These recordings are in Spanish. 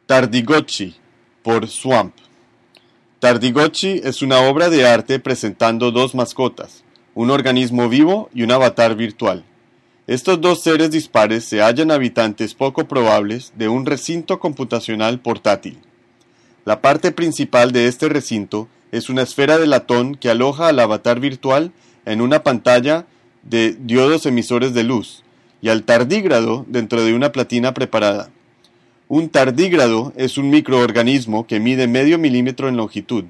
Tardigochi, por Swamp. Tardigochi es una obra de arte presentando dos mascotas, un organismo vivo y un avatar virtual. Estos dos seres dispares se hallan habitantes poco probables de un recinto computacional portátil. La parte principal de este recinto es una esfera de latón que aloja al avatar virtual en una pantalla de diodos emisores de luz y al tardígrado dentro de una platina preparada. Un tardígrado es un microorganismo que mide medio milímetro en longitud.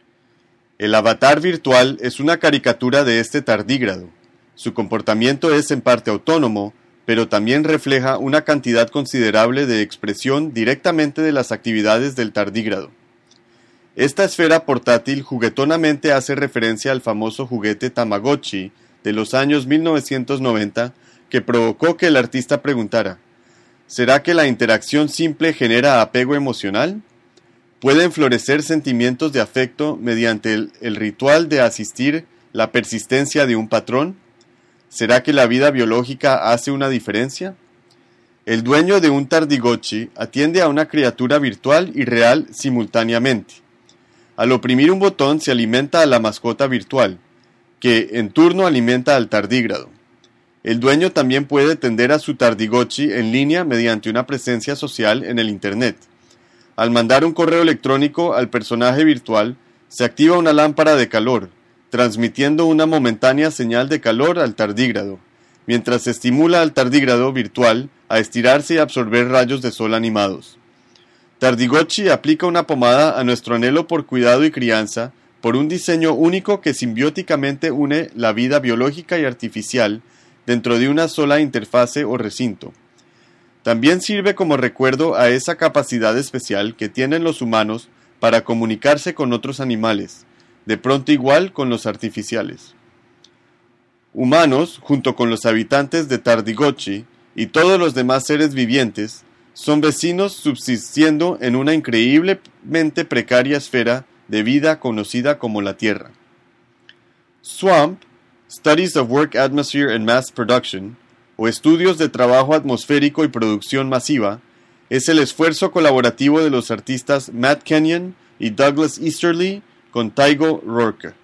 El avatar virtual es una caricatura de este tardígrado. Su comportamiento es en parte autónomo, pero también refleja una cantidad considerable de expresión directamente de las actividades del tardígrado. Esta esfera portátil juguetonamente hace referencia al famoso juguete Tamagotchi de los años 1990 que provocó que el artista preguntara: ¿será que la interacción simple genera apego emocional? ¿Pueden florecer sentimientos de afecto mediante el ritual de asistir la persistencia de un patrón? ¿Será que la vida biológica hace una diferencia? El dueño de un Tardigochi atiende a una criatura virtual y real simultáneamente. Al oprimir un botón se alimenta a la mascota virtual, que en turno alimenta al tardígrado. El dueño también puede tender a su Tardigochi en línea mediante una presencia social en el Internet. Al mandar un correo electrónico al personaje virtual, se activa una lámpara de calor, transmitiendo una momentánea señal de calor al tardígrado, mientras se estimula al tardígrado virtual a estirarse y absorber rayos de sol animados. Tardigochi aplica una pomada a nuestro anhelo por cuidado y crianza por un diseño único que simbióticamente une la vida biológica y artificial dentro de una sola interfase o recinto. También sirve como recuerdo a esa capacidad especial que tienen los humanos para comunicarse con otros animales, de pronto igual con los artificiales. Humanos, junto con los habitantes de Tardigochi y todos los demás seres vivientes, son vecinos subsistiendo en una increíblemente precaria esfera de vida conocida como la Tierra. Swamp, Studies of Work Atmosphere and Mass Production, o Estudios de Trabajo Atmosférico y Producción Masiva, es el esfuerzo colaborativo de los artistas Matt Kenyon y Douglas Easterly con Taigo Rourke.